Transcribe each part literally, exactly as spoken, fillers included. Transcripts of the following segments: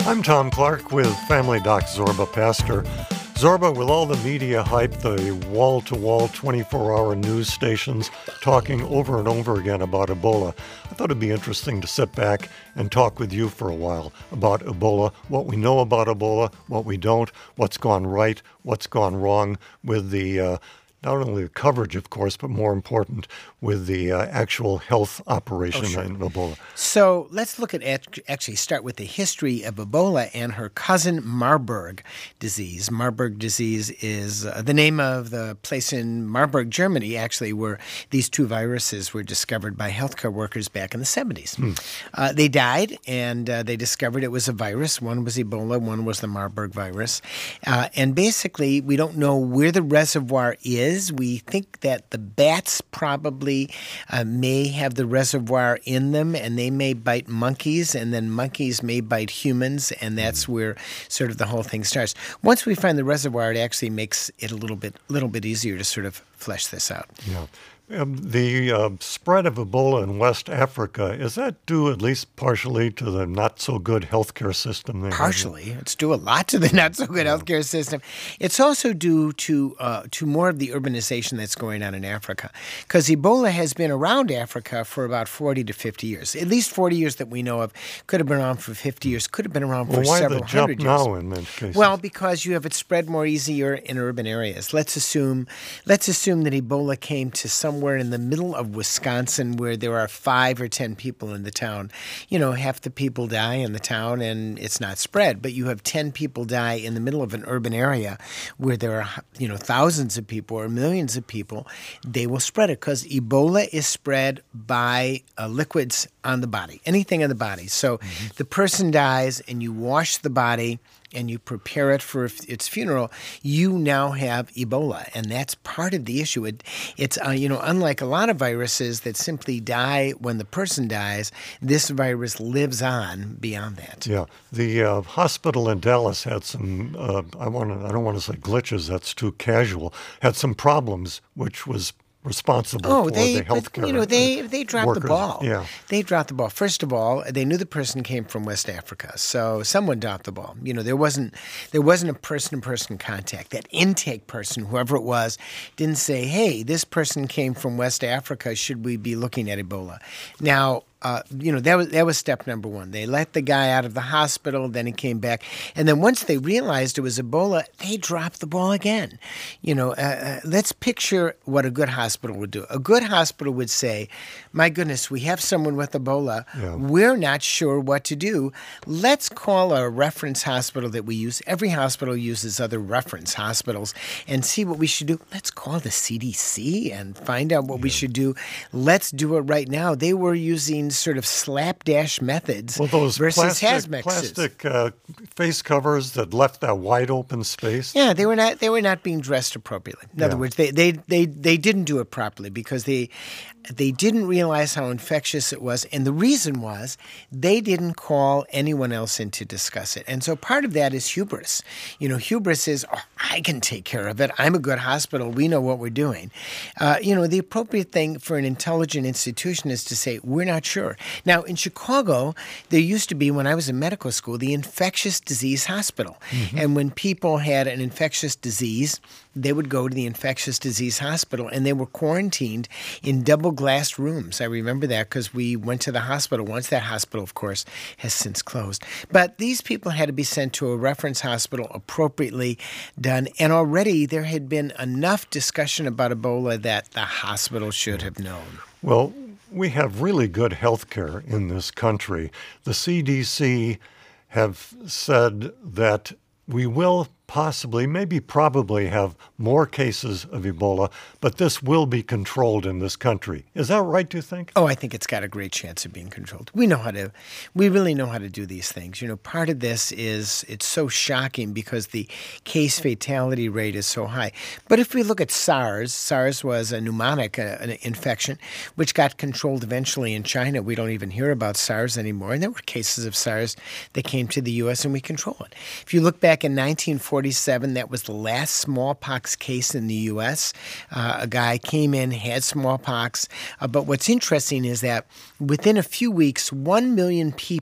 I'm Tom Clark with Family Doc Zorba Pastor. Zorba, with all the media hype, the wall-to-wall twenty-four hour news stations talking over and over again about Ebola, I thought it'd be interesting to sit back and talk with you for a while about Ebola, what we know about Ebola, what we don't, what's gone right, what's gone wrong with the uh, not only the coverage, of course, but more important, with the uh, actual health operation oh, sure. in Ebola. So let's look at actually start with the history of Ebola and her cousin Marburg disease. Marburg disease is uh, the name of the place in Marburg, Germany, actually, where these two viruses were discovered by healthcare workers back in the seventies. Hmm. Uh, they died, and uh, they discovered it was a virus. One was Ebola, one was the Marburg virus. Uh, and basically, we don't know where the reservoir is. We think that the bats probably uh, may have the reservoir in them, and they may bite monkeys, and then monkeys may bite humans, and that's mm. where sort of the whole thing starts. Once we find the reservoir, it actually makes it a little bit, little bit easier to sort of flesh this out. Yeah. Um, the uh, spread of Ebola in West Africa, is that due at least partially to the not-so-good healthcare system there? Partially. It's due a lot to the not-so-good yeah. healthcare system. It's also due to uh, to more of the urbanization that's going on in Africa, because Ebola has been around Africa for about forty to fifty years, at least forty years that we know of. Could have been around for fifty years, could have been around well, for why several the jump hundred years. Now in many cases? Well, because you have it spread more easier in urban areas. Let's assume, let's assume that Ebola came to some somewhere in the middle of Wisconsin where there are five or ten people in the town. You know, half the people die in the town and it's not spread, but you have ten people die in the middle of an urban area where there are, you know, thousands of people or millions of people. They will spread it because Ebola is spread by uh, liquids on the body, anything on the body. So mm-hmm. the person dies and you wash the body and you prepare it for its funeral, you now have Ebola, and that's part of the issue. It, it's, uh, you know, unlike a lot of viruses that simply die when the person dies, this virus lives on beyond that. Yeah. The uh, hospital in Dallas had some, uh, I want to, I don't want to say glitches, that's too casual, had some problems, which was responsible oh, for they, the healthcare but, you know, they they dropped workers. the ball. Yeah. They dropped the ball. First of all, they knew the person came from West Africa, so someone dropped the ball. You know, there wasn't there wasn't a person-to-person contact. That intake person, whoever it was, didn't say, "Hey, this person came from West Africa. Should we be looking at Ebola?" Now, Uh, you know, that was that was step number one. They let the guy out of the hospital, then he came back. And then once they realized it was Ebola, they dropped the ball again. You know, uh, uh, let's picture what a good hospital would do. A good hospital would say, my goodness, we have someone with Ebola. Yeah. We're not sure what to do. Let's call a reference hospital that we use. Every hospital uses other reference hospitals and see what we should do. Let's call the C D C and find out what yeah. we should do. Let's do it right now. They were using sort of slapdash methods well, those versus plastic, hazmat plastic uh, face covers that left that wide open space. Yeah, they were not they were not being dressed appropriately. In yeah. other words, they, they they they didn't do it properly because they they didn't realize how infectious it was, and the reason was they didn't call anyone else in to discuss it. And so part of that is hubris. You know, hubris is, oh, I can take care of it. I'm a good hospital. We know what we're doing. Uh, you know, the appropriate thing for an intelligent institution is to say, we're not sure. Now, in Chicago, there used to be, when I was in medical school, the infectious disease hospital. Mm-hmm. And when people had an infectious disease, they would go to the infectious disease hospital, and they were quarantined in double-glassed rooms. I remember that because we went to the hospital once. That hospital, of course, has since closed. But these people had to be sent to a reference hospital appropriately done, and already there had been enough discussion about Ebola that the hospital should have known. Well, we have really good health care in this country. The C D C have said that we will possibly, maybe probably have more cases of Ebola, but this will be controlled in this country. Is that right, do you think? Oh, I think it's got a great chance of being controlled. We know how to, we really know how to do these things. You know, part of this is it's so shocking because the case fatality rate is so high. But if we look at SARS, SARS was a pneumonic uh, an infection, which got controlled eventually in China. We don't even hear about SARS anymore. And there were cases of SARS that came to the U S and we control it. If you look back in nineteen forty-seven, that was the last smallpox case in the U S. Uh, a guy came in, had smallpox. Uh, but what's interesting is that within a few weeks, one million people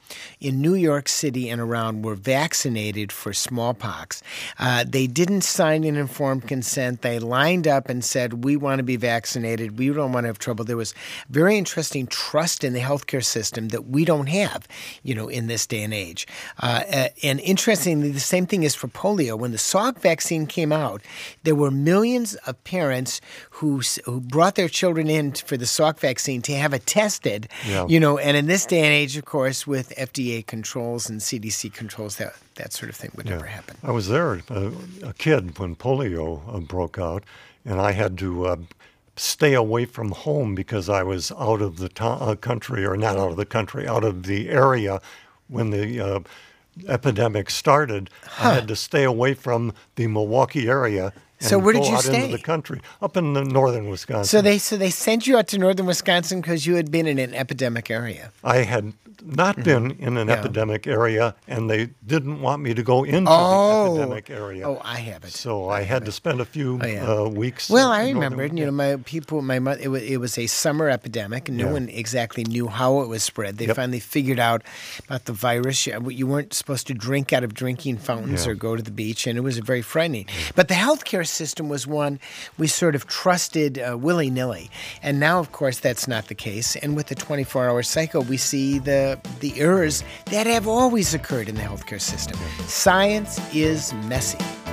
in New York City and around were vaccinated for smallpox. Uh, they didn't sign an informed consent. They lined up and said, we want to be vaccinated. We don't want to have trouble. There was very interesting trust in the healthcare system that we don't have, you know, in this day and age. Uh, and interestingly, the same thing is for polio. When the Salk vaccine came out, there were millions of parents who who brought their children in for the Salk vaccine to have it tested, yeah. you know, and in this day and age, of course, with F D A controls and C D C controls, that that sort of thing would yeah. never happen. I was there, uh, a kid, when polio uh, broke out, and I had to uh, stay away from home because I was out of the to- uh, country, or not out of the country, out of the area when the uh, epidemic started. Huh. I had to stay away from the Milwaukee area. And So where did go you out stay? into the country, up in the northern Wisconsin. So they so they sent you out to northern Wisconsin because you had been in an epidemic area. I had not been in an Yeah. epidemic area, and they didn't want me to go into Oh. the epidemic area. Oh, I have it. So I had to spend a few Oh, yeah. uh, weeks. Well, I in remember, northern- you know, my people, my mother, it was, it was a summer epidemic, and no Yeah. one exactly knew how it was spread. They Yep. finally figured out about the virus. You you weren't supposed to drink out of drinking fountains Yeah. or go to the beach, and it was very frightening. But the healthcare system was one we sort of trusted uh, willy-nilly. And now, of course, that's not the case. And with the twenty-four hour cycle, we see the, the errors that have always occurred in the healthcare system. Science is messy.